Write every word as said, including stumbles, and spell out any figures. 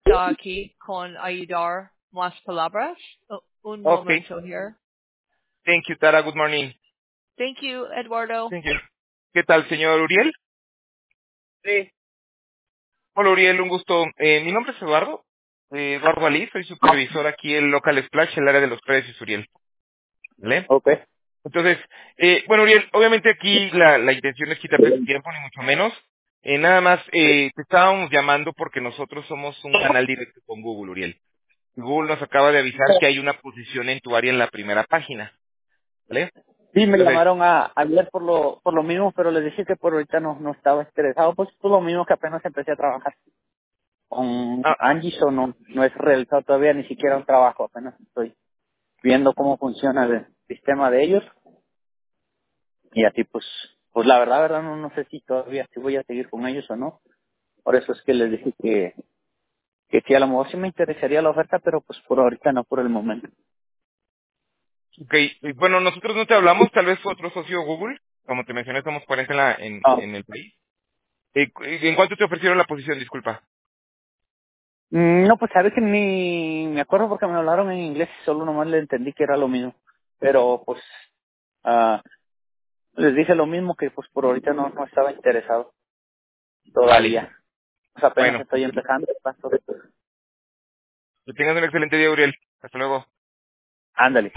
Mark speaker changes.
Speaker 1: está aquí con ayudar más palabras. Uh, un
Speaker 2: Okay.
Speaker 1: momento here.
Speaker 2: Thank you, Tara. Good morning.
Speaker 1: Thank you, Eduardo.
Speaker 2: Thank you. ¿Qué tal, señor Uriel?
Speaker 3: Sí.
Speaker 2: Hola, Uriel, un gusto. Eh, mi nombre es Eduardo. Eh, Eduardo Ali, soy supervisor aquí en Local Splash, el área de los precios, Uriel. ¿Vale?
Speaker 3: Ok.
Speaker 2: Entonces, eh, bueno, Uriel, obviamente aquí la, la intención es quitarte tu tiempo, ni mucho menos. Eh, nada más, eh, te estábamos llamando porque nosotros somos un canal directo con Google, Uriel. Google nos acaba de avisar que hay una posición en tu área en la primera página, ¿vale?
Speaker 3: Sí, me
Speaker 2: Entonces,
Speaker 3: llamaron a, ayer por lo por lo mismo, pero les dije que por ahorita no, no estaba interesado. Pues por lo mismo que apenas empecé a trabajar con
Speaker 2: ah,
Speaker 3: Angie, o no, no es realizado todavía ni siquiera un trabajo. Apenas estoy viendo cómo funciona el sistema de ellos. Y así pues, pues la verdad, verdad, no, no sé si todavía si voy a seguir con ellos o no. Por eso es que les dije que, que sí, a lo mejor sí me interesaría la oferta, pero pues por ahorita no, por el momento.
Speaker 2: ok, y bueno, nosotros no te hablamos, tal vez fue otro socio Google, como te mencioné, somos cuarenta en, la, en,
Speaker 3: Ah.
Speaker 2: en el país. Eh, ¿En cuánto te ofrecieron la posición, disculpa?
Speaker 3: Mm, No, pues sabes que ni me acuerdo porque me hablaron en inglés, solo nomás le entendí que era lo mismo. Pero pues ah les dije lo mismo, que pues por ahorita no, no estaba interesado
Speaker 2: Vale,
Speaker 3: todavía. Pues apenas
Speaker 2: bueno,
Speaker 3: estoy empezando. Paso.
Speaker 2: que tengas un excelente día, Uriel. Hasta luego.
Speaker 3: Ándale.